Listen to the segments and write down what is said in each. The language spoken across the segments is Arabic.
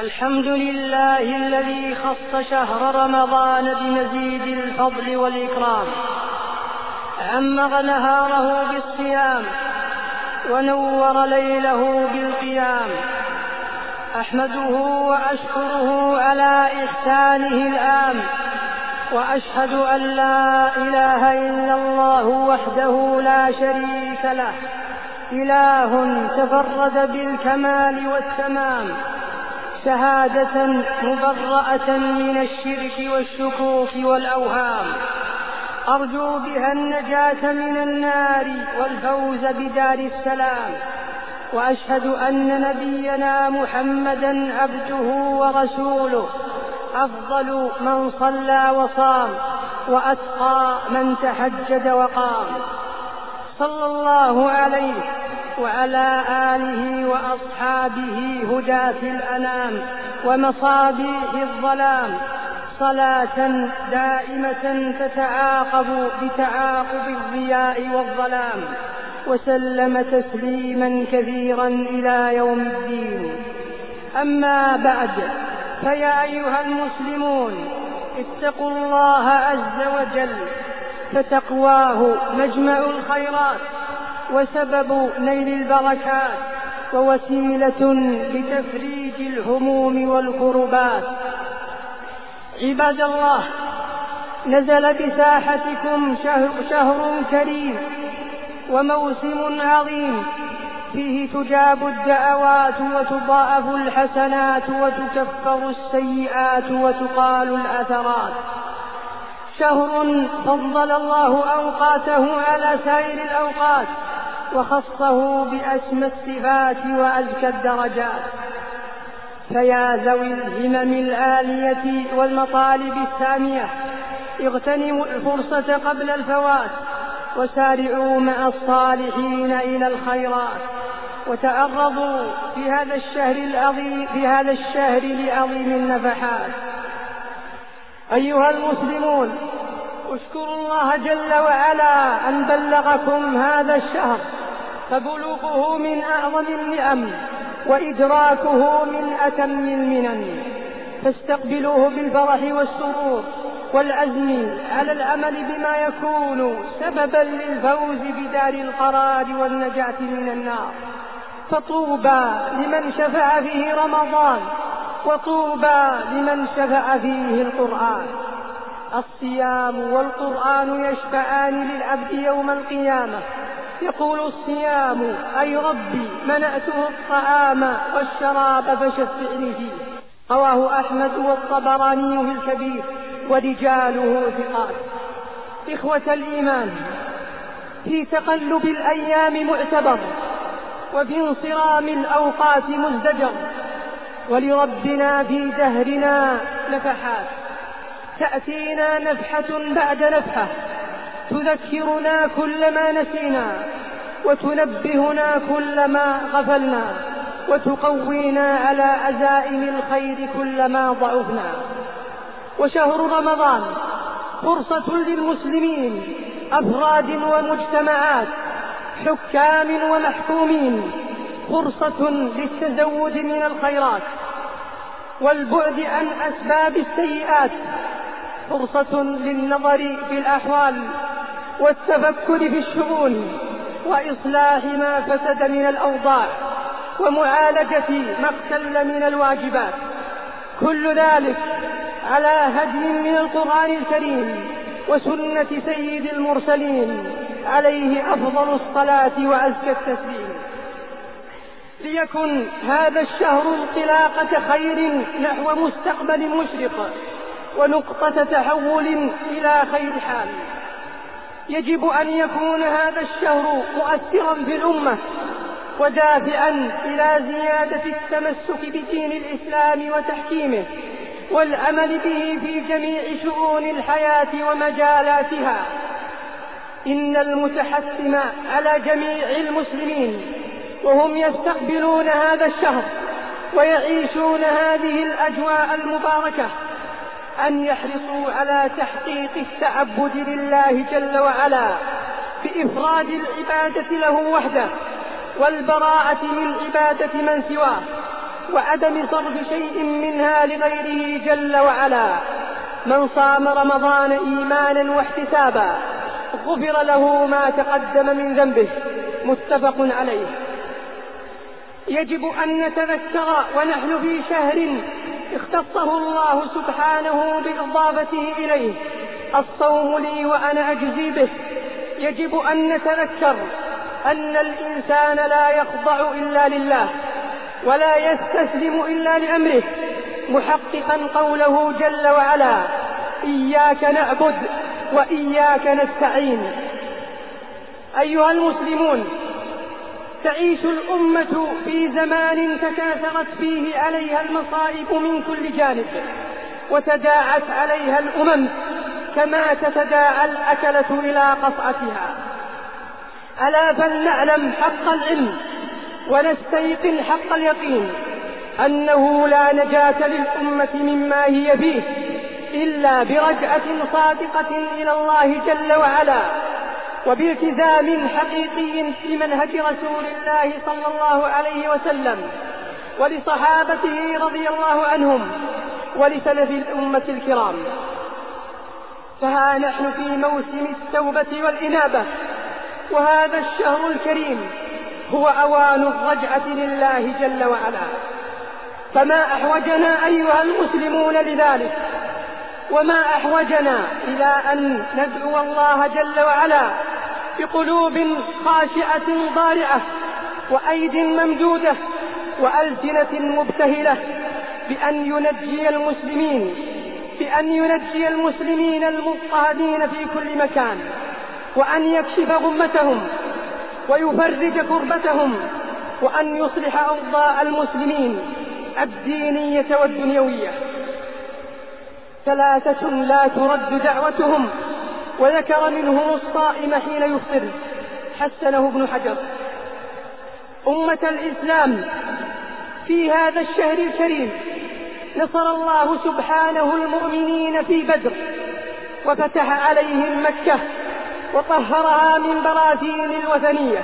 الحمد لله الذي خص شهر رمضان بمزيد الفضل والإكرام، عمر نهاره بالصيام ونور ليله بالقيام. أحمده وأشكره على إحسانه العام، وأشهد أن لا إله إلا الله وحده لا شريك له، إله تفرد بالكمال والتمام، شهادة مبرأة من الشرك والشكوك والأوهام، أرجو بها النجاة من النار والفوز بدار السلام. وأشهد أن نبينا محمدا عبده ورسوله، أفضل من صلى وصام، وأتقى من تهجد وقام، صلى الله عليه وعلى آله وأصحابه هداة الأنام ومصابيح الظلام، صلاة دائمة تتعاقب بتعاقب الضياء والظلام، وسلم تسليما كثيرا إلى يوم الدين. أما بعد، فيا أيها المسلمون، اتقوا الله عز وجل، فتقواه مجمع الخيرات وسبب نيل البركات، ووسيلة لتفريج الهموم والكربات. عباد الله، نزل بساحتكم شهر كريم وموسم عظيم، فيه تجاب الدعوات وتضاعف الحسنات وتكفر السيئات وتقال الأثرات. شهر فضل الله أوقاته على سائر الأوقات، وخصه بأسمى الصفات وأزكى الدرجات. فيا ذوي الهمم العالية والمطالب السامية، اغتنموا الفرصة قبل الفوات، وسارعوا مع الصالحين إلى الخيرات، وتعرضوا في هذا الشهر لعظيم النفحات. أيها المسلمون، اشكروا الله جل وعلا أن بلغكم هذا الشهر، فبلوغه من أعظم النعم، وإدراكه من أتم المنن، فاستقبلوه بالفرح والسرور والعزم على العمل بما يكون سببا للفوز بدار القرار والنجاة من النار. فطوبى لمن شفع فيه رمضان، وطوبى لمن شفع فيه القرآن. الصيام والقرآن يشفعان للعبد يوم القيامة. يقول الصيام: أي ربي منعته الطعام والشراب فشفعني فيه. رواه أحمد والطبراني في الكبير، ورجاله ثقات. إخوة الإيمان، في تقلب الأيام معتبر، وفي انصرام الأوقات مزدجر، ولربنا في دهرنا نفحات، تأتينا نفحة بعد نفحة، تذكرنا كل ما نسينا، وتنبهنا كل ما غفلنا، وتقوينا على عزائم الخير كلما ضعفنا. وشهر رمضان فرصة للمسلمين، أفراد ومجتمعات، حكام ومحكومين، فرصة للتزود من الخيرات والبعد عن أسباب السيئات، فرصة للنظر في الأحوال والتفكر في الشؤون، وإصلاح ما فسد من الأوضاع، ومعالجة ما اختل من الواجبات. كل ذلك على هدي من القرآن الكريم وسنة سيد المرسلين عليه أفضل الصلاة وأزكى التسليم. ليكن هذا الشهر انطلاقة خير نحو مستقبل مشرق، ونقطة تحول إلى خير حال. يجب أن يكون هذا الشهر مؤثرا في الأمة، ودافعا إلى زيادة التمسك بدين الإسلام وتحكيمه، والعمل به في جميع شؤون الحياة ومجالاتها. إن المتحتم على جميع المسلمين وهم يستقبلون هذا الشهر ويعيشون هذه الأجواء المباركة أن يحرصوا على تحقيق التعبد لله جل وعلا بإفراد العبادة له وحده، والبراءة من عبادة من سواه، وعدم صرف شيء منها لغيره جل وعلا. من صام رمضان إيمانا واحتسابا غفر له ما تقدم من ذنبه. متفق عليه. يجب أن نتذكر ونحن في شهر اختصه الله سبحانه بإضافته إليه، الصوم لي وأنا أجزي به. يجب أن نتذكر أن الإنسان لا يخضع إلا لله ولا يستسلم إلا لأمره، محققا قوله جل وعلا: إياك نعبد وإياك نستعين. أيها المسلمون، تعيش الأمة في زمان تكاثرت فيه عليها المصائب من كل جانب، وتداعت عليها الأمم كما تتداعى الأكلة إلى قصعتها. ألا فلنعلم حق العلم ونستيقن حق اليقين أنه لا نجاة للأمة مما هي فيه إلا برجعة صادقة إلى الله جل وعلا، وبالتزام حقيقي لمنهج رسول الله صلى الله عليه وسلم ولصحابته رضي الله عنهم ولسلف الأمة الكرام. فها نحن في موسم التوبة والإنابة، وهذا الشهر الكريم هو أوان الرجعة لله جل وعلا. فما أحوجنا أيها المسلمون لذلك، وما أحوجنا إلى أن ندعو الله جل وعلا بقلوب خاشعة ضارعة وأيد ممدودة وألسنة مبتهلة بأن ينجي المسلمين المضطهدين في كل مكان، وأن يكشف غمتهم ويفرج كربتهم، وأن يصلح أوضاع المسلمين الدينية والدنيوية. 3 لا ترد دعوتهم، وذكر منهم الصائم حين يفطر، حسنه ابن حجر. أمة الإسلام، في هذا الشهر الكريم نصر الله سبحانه المؤمنين في بدر، وفتح عليهم مكة وطهرها من براثين الوثنية،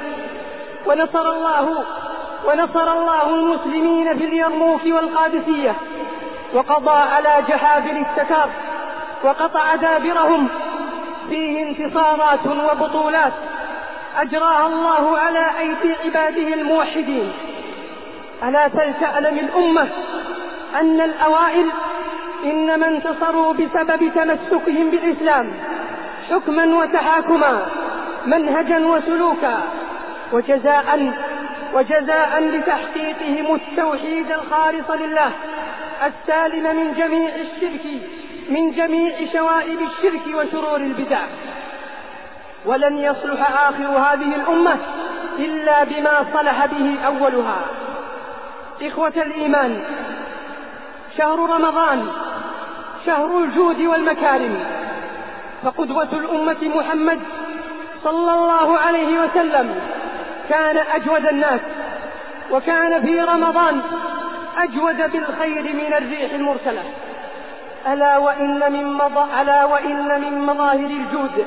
ونصر الله المسلمين في اليرموك والقادسية، وقضى على جحافل التتار وقطع دابرهم. فيه انتصارات وبطولات أجراها الله على أيدي عباده الموحدين. ألا فلتعلم الأمة أن الأوائل إنما انتصروا بسبب تمسكهم بالإسلام حكما وتحاكما، منهجا وسلوكا، وجزاء لتحقيقهم التوحيد الخالص لله السالم من جميع شوائب الشرك وشرور البدع. ولن يصلح آخر هذه الأمة إلا بما صلح به أولها. إخوة الإيمان، شهر رمضان شهر الجود والمكارم، فقدوة الأمة محمد صلى الله عليه وسلم كان أجود الناس، وكان في رمضان أجود بالخير من الريح المرسلة. ألا وإن من مظاهر الجود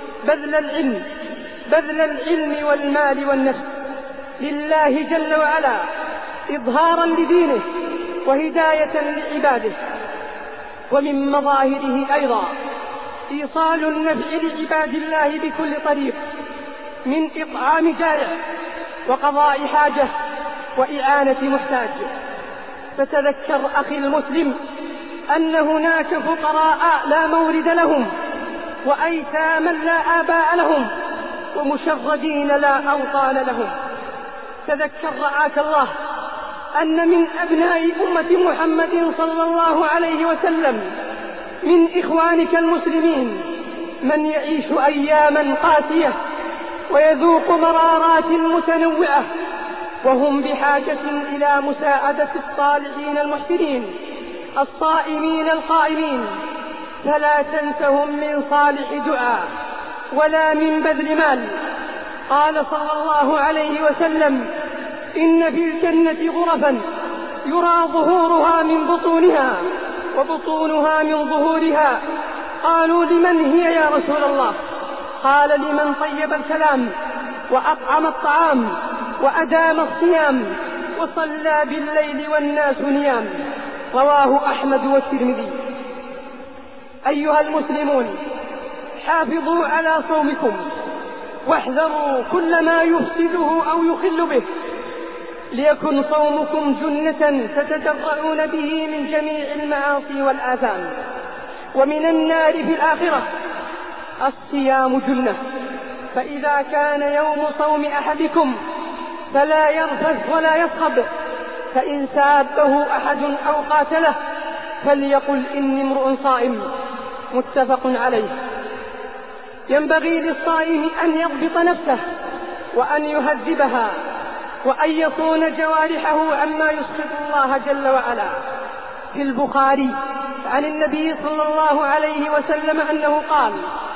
بذل العلم والمال والنفس لله جل وعلا، إظهارا لدينه وهداية لعباده. ومن مظاهره أيضا إيصال النفع لعباد الله بكل طريق، من إطعام جائع وقضاء حاجة وإعانة محتاج. فتذكر أخي المسلم أن هناك فقراء لا مورد لهم، وأيتاما لا آباء لهم، ومشردين لا أوطان لهم. تذكر رعاك الله أن من أبناء أمة محمد صلى الله عليه وسلم من إخوانك المسلمين من يعيش أياما قاسية ويذوق مرارات متنوعة، وهم بحاجة إلى مساعدة الصالحين المحسنين الصائمين القائمين. فلا تنسهم من صالح دعاء ولا من بذل مال. قال صلى الله عليه وسلم: إن في الجنة غرفا يرى ظهورها من بطونها وبطونها من ظهورها. قالوا: لمن هي يا رسول الله؟ قال: لمن طيب الكلام وأطعم الطعام وأدام الصيام وصلى بالليل والناس نيام. رواه أحمد والترمذي. أيها المسلمون، حافظوا على صومكم واحذروا كل ما يفسده أو يخل به، ليكن صومكم جنة تتدرعون به من جميع المعاصي والآثام ومن النار في الآخرة. الصيام جنة، فإذا كان يوم صوم أحدكم فلا يرفث ولا يصخب، فإن سابه أحد أو قاتله فليقل إني امرؤ صائم. متفق عليه. ينبغي للصائم أن يضبط نفسه وأن يهذبها وأن يصون جوارحه عما يسخط الله جل وعلا. في البخاري عن النبي صلى الله عليه وسلم أنه قال: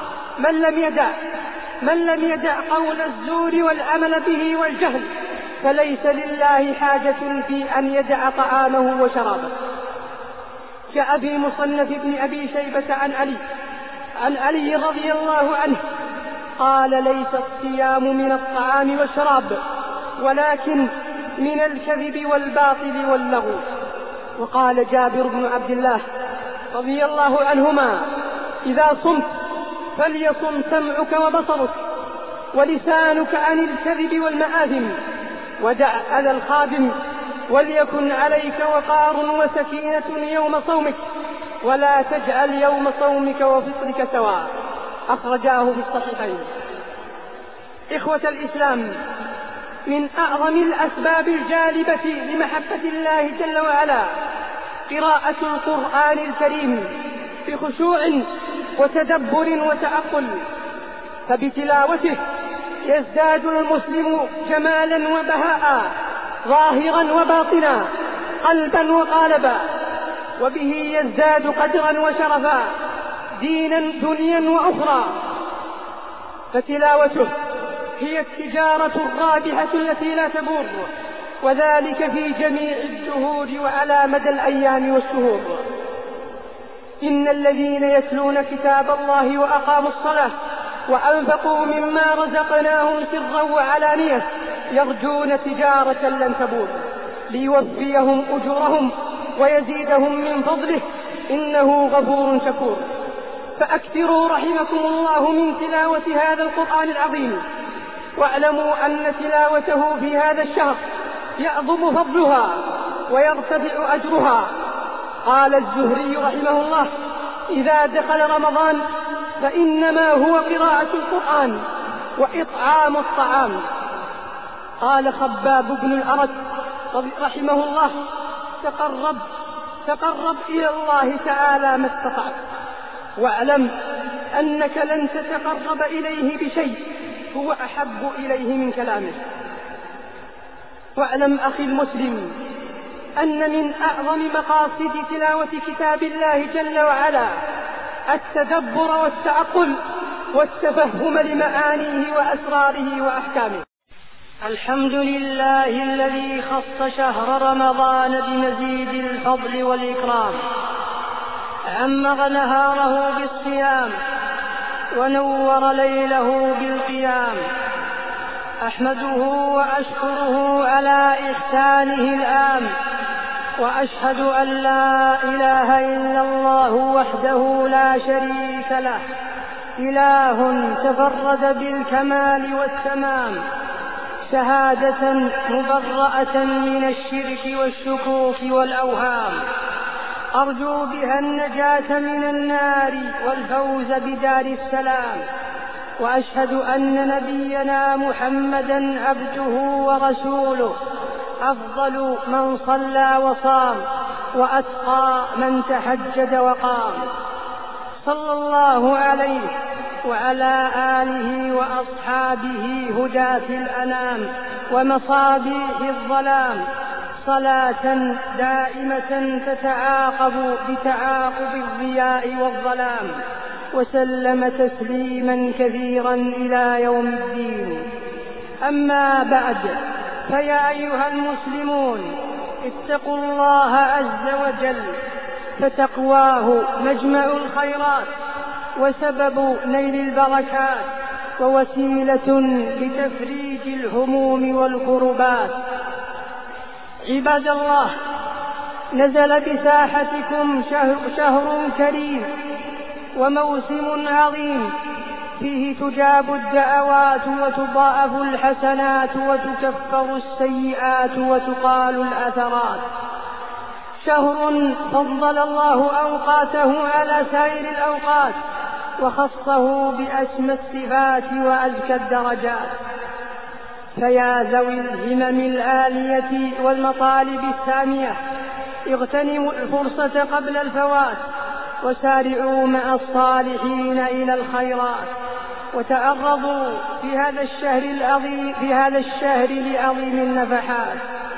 من لم يدع قول الزور والعمل به والجهل فليس لله حاجة في أن يدع طعامه وشرابه. جاء في مصنف ابن أبي شيبة عن علي رضي الله عنه قال: ليس الصيام من الطعام والشراب ولكن من الكذب والباطل واللغو. وقال جابر بن عبد الله رضي الله عنهما: إذا صمت فليصم سمعك وبصرك ولسانك عن الكذب والمآثم، ودع أذى الخادم، وليكن عليك وقار وسكينة يوم صومك، ولا تجعل يوم صومك وفطرك سواء. أخرجاه في الصحيحين. إخوة الإسلام، من أعظم الأسباب الجالبة لمحبة الله جل وعلا قراءة القرآن الكريم بخشوع وتدبر وتعقل، فبتلاوته يزداد المسلم جمالا وبهاء ظاهرا وباطنا قلبا وقالبا، وبه يزداد قدرا وشرفا دينا دنيا وأخرى. فتلاوته هي التجارة الرابحة التي لا تبور، وذلك في جميع الدهور وعلى مدى الأيام والشهور. إن الذين يتلون كتاب الله وأقاموا الصلاة وأنفقوا مما رزقناهم سرا وعلانية يرجون تجارة لن تبور ليوفيهم أجورهم ويزيدهم من فضله إنه غفور شكور. فأكثروا رحمكم الله من تلاوة هذا القرآن العظيم، واعلموا أن تلاوته في هذا الشهر يعظم فضلها ويرتفع أجرها. قال الزهري رحمه الله: إذا دخل رمضان فإنما هو قراءة القرآن وإطعام الطعام. قال خباب بن الأرت رحمه الله: تقرب إلى الله تعالى ما استطعت، واعلم أنك لن تتقرب إليه بشيء هو أحب إليه من كلامه. واعلم أخي المسلم أن من أعظم مقاصد تلاوة كتاب الله جل وعلا التدبر والتعقل والتفهم لمعانيه وأسراره وأحكامه. الحمد لله الذي خص شهر رمضان بمزيد الفضل والإكرام، عمر نهاره بالصيام ونور ليله بالقيام. أحمده وأشكره على إحسانه العام، وأشهد أن لا إله إلا الله وحده لا شريك له، إله تفرد بالكمال والتمام، شهادة مبرأة من الشرك والشكوك والأوهام، أرجو بها النجاة من النار والفوز بدار السلام. وأشهد أن نبينا محمدا عبده ورسوله، أفضل من صلى وصام وأتقى من تهجد وقام، صلى الله عليه وعلى آله وأصحابه هداة الأنام ومصابيح الظلام، صلاة دائمة تتعاقب بتعاقب الضياء والظلام، وسلم تسليما كثيرا إلى يوم الدين. أما بعد، فيا أيها المسلمون، اتقوا الله عز وجل، فتقواه مجمع الخيرات وسبب نيل البركات ووسيلة لتفريج الهموم والكربات. عباد الله، نزل بساحتكم شهر كريم وموسم عظيم فيه تجاب الدعوات وتضاعف الحسنات وتكفر السيئات وتقال الأثرات. شهر فضل الله أوقاته على سائر الأوقات وخصه بأسمى الصفات وأزكى الدرجات. فيا ذوي الهمم العالية والمطالب السامية، اغتنموا الفرصة قبل الفوات وسارعوا مع الصالحين إلى الخيرات، وتعرضوا في هذا الشهر لعظيم النفحات.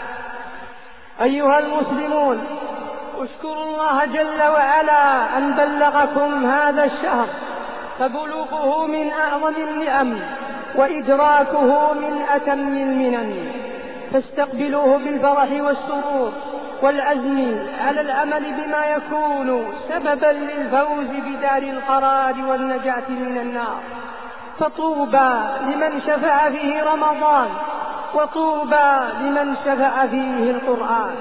أيها المسلمون، اشكروا الله جل وعلا أن بلغكم هذا الشهر، فبلوغه من أعظم النعم وإدراكه من أتم المنن، فاستقبلوه بالفرح والسرور والعزم على العمل بما يكون سببا للفوز بدار القرار والنجاة من النار. فطوبى لمن شفع فيه رمضان، وطوبى لمن شفع فيه القرآن.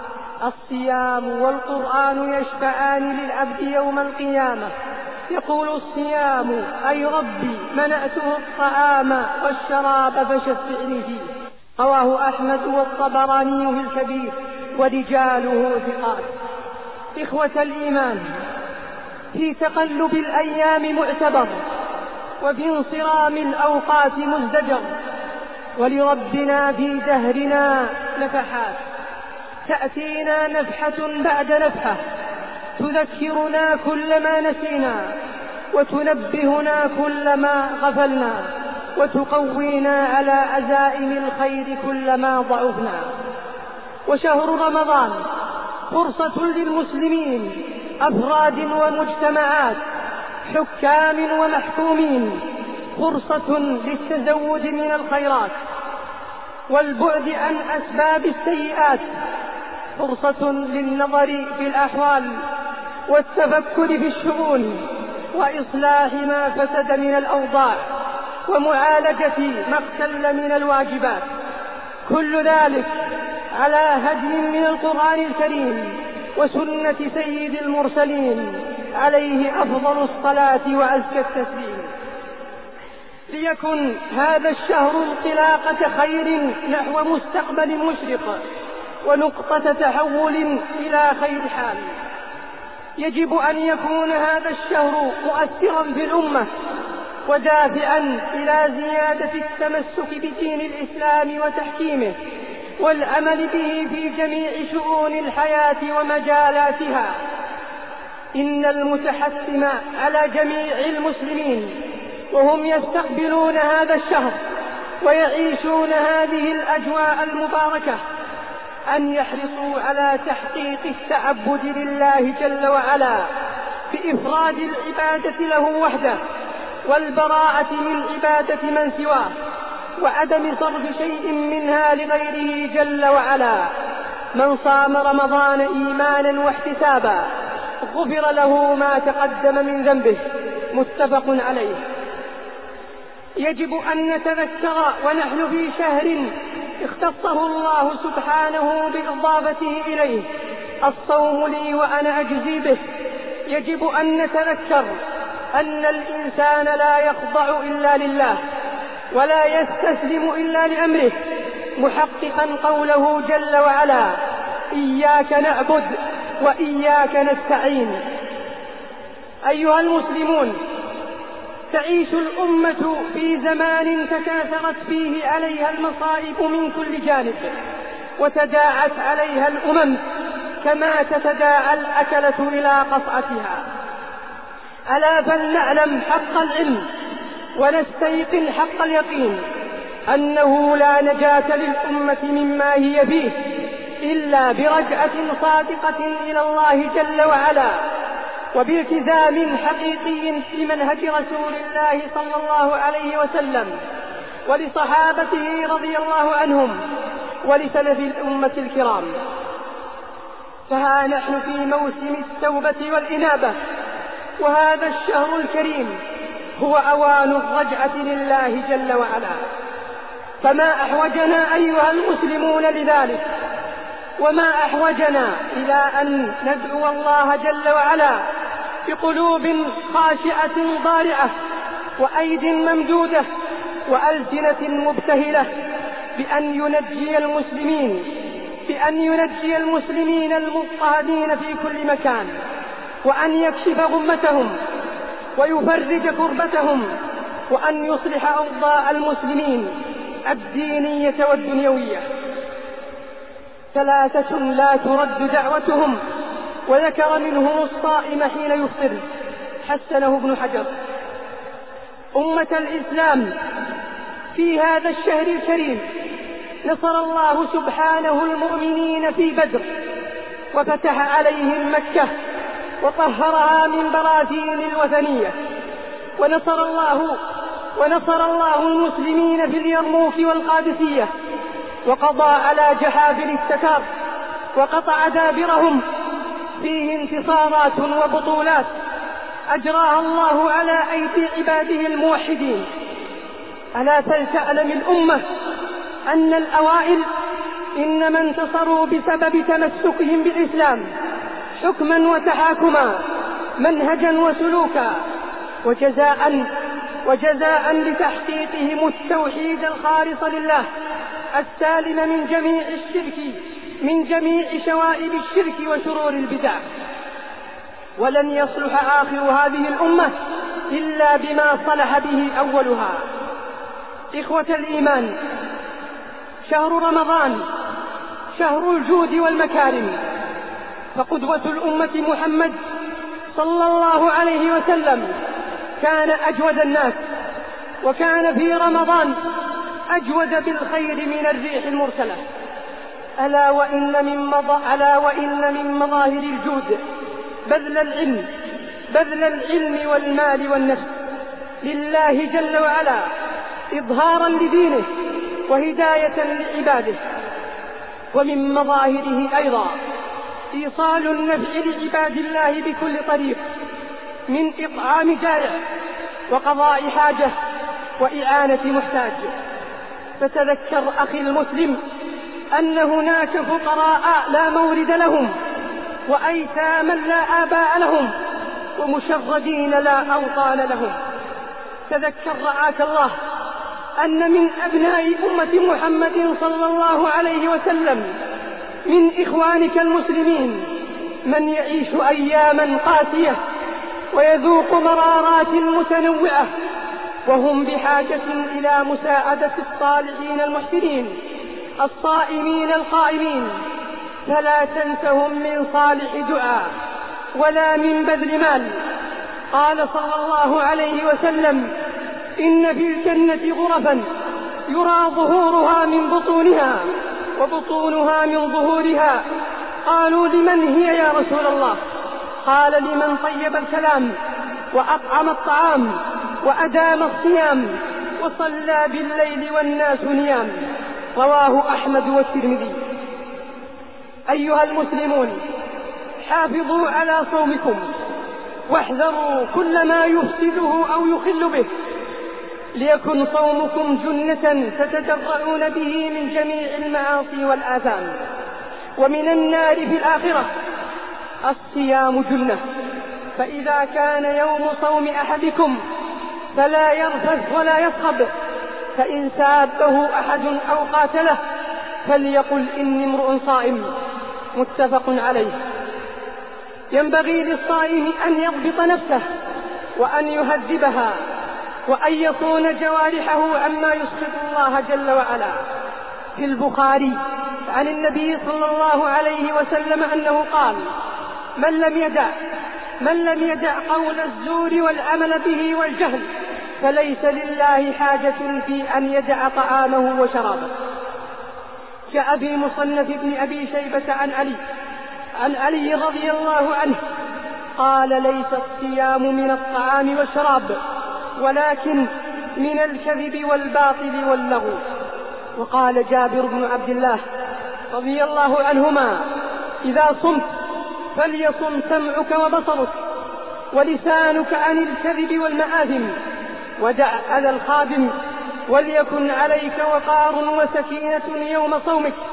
الصيام والقرآن يشفعان للعبد يوم القيامة. يقول الصيام: أي ربي منعته الطعام والشراب فشفعني فيه. رواه أحمد والطبراني في الكبير ورجاله ثقات. إخوة الإيمان، في تقلب الأيام معتبر، وفي انصرام الأوقات مزدجر، ولربنا في دهرنا نفحات، تأتينا نفحة بعد نفحة تذكرنا كل ما نسينا، وتنبهنا كل ما غفلنا، وتقوينا على عزائم الخير كلما ضعفنا. وشهر رمضان فرصة للمسلمين أفراد ومجتمعات، حكام ومحكومين، فرصة للتزود من الخيرات والبعد عن أسباب السيئات، فرصة للنظر في الأحوال والتفكر في الشؤون وإصلاح ما فسد من الأوضاع ومعالجة ما اختل من الواجبات، كل ذلك على هدي من القرآن الكريم وسنة سيد المرسلين عليه أفضل الصلاة وأزكى التسليم. ليكن هذا الشهر انطلاقة خير نحو مستقبل مشرق ونقطة تحول إلى خير حال. يجب أن يكون هذا الشهر مؤثرا في الأمة ودافعا إلى زيادة التمسك بدين الإسلام وتحكيمه والعمل به في جميع شؤون الحياة ومجالاتها. إن المتحتم على جميع المسلمين وهم يستقبلون هذا الشهر ويعيشون هذه الأجواء المباركة أن يحرصوا على تحقيق التعبد لله جل وعلا بإفراد العبادة له وحده والبراءة من عبادة من سواه، وعدم صرف شيء منها لغيره جل وعلا. من صام رمضان إيمانا واحتسابا غفر له ما تقدم من ذنبه، متفق عليه. يجب أن نتذكر ونحن في شهر اختصه الله سبحانه بإضافته إليه: الصوم لي وأنا أجزي به. يجب أن نتذكر أن الإنسان لا يخضع إلا لله ولا يستسلم إلا لأمره، محققا قوله جل وعلا: إياك نعبد وإياك نستعين. أيها المسلمون، تعيش الأمة في زمان تكاثرت فيه عليها المصائب من كل جانب، وتداعت عليها الأمم كما تتداعى الأكلة إلى قصعتها. ألا فلنعلم حق العلم ونستيقن حق اليقين أنه لا نجاة للأمة مما هي فيه إلا برجعة صادقة إلى الله جل وعلا، وبالتزام حقيقي بمنهج رسول الله صلى الله عليه وسلم ولصحابته رضي الله عنهم ولسلف الأمة الكرام. فها نحن في موسم التوبة والإنابة، وهذا الشهر الكريم هو أوان الرجعة لله جل وعلا. فما أحوجنا أيها المسلمون لذلك وما أحوجنا إلى أن ندعو الله جل وعلا بقلوب خاشعة ضارعة وأيد ممدودة وألسنة مبتهلة بأن ينجي المسلمين المضطهدين في كل مكان، وأن يكشف غمتهم ويفرج كربتهم، وأن يصلح أوضاع المسلمين الدينية والدنيوية. 3 لا ترد دعوتهم، وذكر منهم الصائم حين يفطر، حسنه ابن حجر. أمة الإسلام، في هذا الشهر الكريم نصر الله سبحانه المؤمنين في بدر، وفتح عليهم مكة وطهرها من براثين الوثنية، ونصر الله المسلمين في اليرموك والقادسية، وقضى على جحافل التتار وقطع دابرهم. فيه انتصارات وبطولات أجراها الله على أيدي عباده الموحدين. ألا فلتعلم الأمة أن الأوائل إنما انتصروا بسبب تمسكهم بالإسلام حكما وتحاكما، منهجا وسلوكا، وجزاء لتحقيقهم التوحيد الخالص لله السالم من جميع شوائب الشرك وشرور البدع. ولن يصلح آخر هذه الأمة إلا بما صلح به أولها. إخوة الإيمان، شهر رمضان شهر الجود والمكارم، فقدوة الأمة محمد صلى الله عليه وسلم كان أجود الناس، وكان في رمضان أجود بالخير من الريح المرسلة. ألا وإن من مظاهر الجود بذل العلم والمال والنفس لله جل وعلا، إظهارا لدينه وهداية لعباده. ومن مظاهره أيضا إيصال النفع لعباد الله بكل طريق، من إطعام جائع وقضاء حاجة وإعانة محتاج. فتذكر أخي المسلم أن هناك فقراء لا مورد لهم، وأيتاما لا آباء لهم، ومشردين لا أوطان لهم. تذكر رعاك الله أن من أبناء أمة محمد صلى الله عليه وسلم من إخوانك المسلمين من يعيش أياما قاسية ويذوق مرارات متنوعة، وهم بحاجة إلى مساعدة الصالحين المحسنين الصائمين القائمين. فلا تنسهم من صالح دعاء ولا من بذل مال. قال صلى الله عليه وسلم: إن في الجنة غرفا يرى ظهورها من بطونها وبطونها من ظهورها. قالوا: لمن هي يا رسول الله؟ قال: لمن طيب الكلام وأطعم الطعام وأدام الصيام وصلى بالليل والناس نيام. رواه أحمد والترمذي. أيها المسلمون، حافظوا على صومكم واحذروا كل ما يفسده أو يخل به، ليكن صومكم جنة تتجرعون به من جميع المعاصي والآثام ومن النار في الآخرة. الصيام جنة، فإذا كان يوم صوم أحدكم فلا يرفث ولا يصخب، فإن سابه أحد أو قاتله فليقل: إني امرؤ صائم. متفق عليه. ينبغي للصائم أن يضبط نفسه وأن يهذبها وأن يصون جوارحه عما يسخط الله جل وعلا. في البخاري عن النبي صلى الله عليه وسلم أنه قال: من لم يدع قول الزور والعمل به والجهل فليس لله حاجة في أن يدع طعامه وشرابه. جاء في مصنف ابن أبي شيبة عن علي رضي الله عنه قال: ليس الصيام من الطعام والشراب ولكن من الكذب والباطل واللغو. وقال جابر بن عبد الله رضي الله عنهما: إذا صمت فليصم سمعك وبصرك ولسانك عن الكذب والمآثم، ودع أذى الخادم، وليكن عليك وقار وسكينة يوم صومك،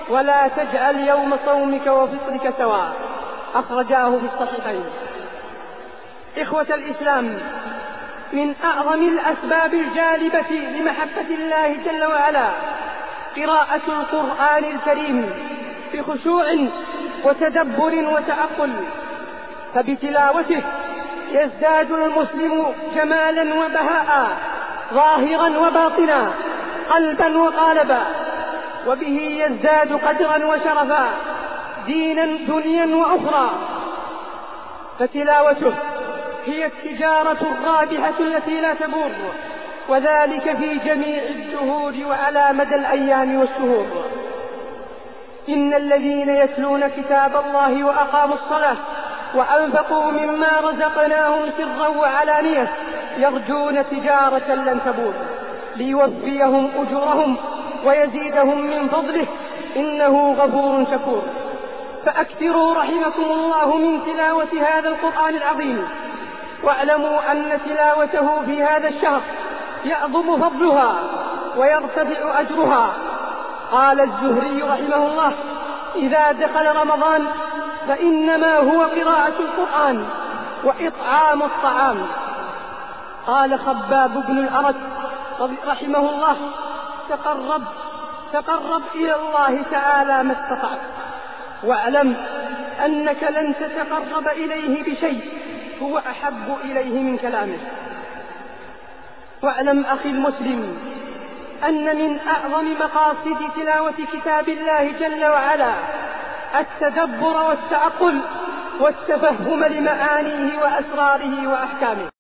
ولا تجعل يوم صومك وفطرك سواء. أخرجاه في الصحيحين. إخوة الإسلام، من أعظم الأسباب الجالبة لمحبة الله جل وعلا قراءة القرآن الكريم بخشوع وتدبر وتأقل، فبتلاوته يزداد المسلم جمالا وبهاء ظاهرا وباطنا، قلبا وقالبا، وبه يزداد قدرا وشرفا دينا دنيا وأخرى. فتلاوته هي التجارة الرابحة التي لا تبور، وذلك في جميع الدهور وعلى مدى الأيام والشهور. إن الذين يتلون كتاب الله وأقاموا الصلاة وأنفقوا مما رزقناهم سرا وعلانية يرجون تجارة لن تبور ليوفيهم أجورهم ويزيدهم من فضله إنه غفور شكور. فأكثروا رحمكم الله من تلاوة هذا القرآن العظيم، واعلموا أن تلاوته في هذا الشهر يعظم فضلها ويرتفع أجرها. قال الزهري رحمه الله: إذا دخل رمضان فإنما هو قراءة القرآن وإطعام الطعام. قال خباب بن الأرت رحمه الله: تقرب إلى الله تعالى ما استطعت، واعلم أنك لن تتقرب إليه بشيء هو أحب إليه من كلامه. واعلم أخي المسلم أن من أعظم مقاصد تلاوة كتاب الله جل وعلا التدبر والتعقل والتفهم لمعانيه وأسراره وأحكامه.